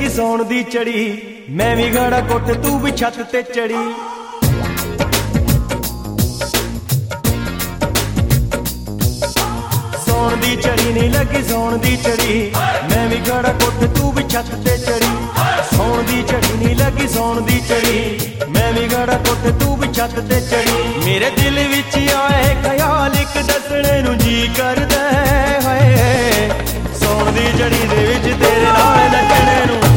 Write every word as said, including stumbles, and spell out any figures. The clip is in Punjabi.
ਲੱਗੀ ਸੌਣ ਦੀ ਚੜੀ, ਮੈਂ ਵੀ ਗਾੜਾ ਕੋਠੇ ਤੂੰ ਵੀ ਛੱਤ ਤੇ ਚੜੀ। ਸੌਣ ਦੀ ਚੜੀ ਨੀ ਲੱਗੀ ਸੌਣ ਦੀ ਚੜੀ, ਮੈਂ ਵੀ ਗਾੜਾ ਕੋਠੇ ਤੂੰ ਵੀ ਛੱਤ ਤੇ ਚੜੀ। ਸੌਣ ਦੀ ਚੜੀ ਨੀ ਲੱਗੀ ਸੌਣ ਦੀ ਚੜੀ, ਮੈਂ ਵੀ ਗਾੜਾ ਕੋਠੇ ਤੂੰ ਵੀ ਛੱਤ ਤੇ ਚੜੀ। ਮੇਰੇ ਦਿਲ ਵਿੱਚ ਆਏ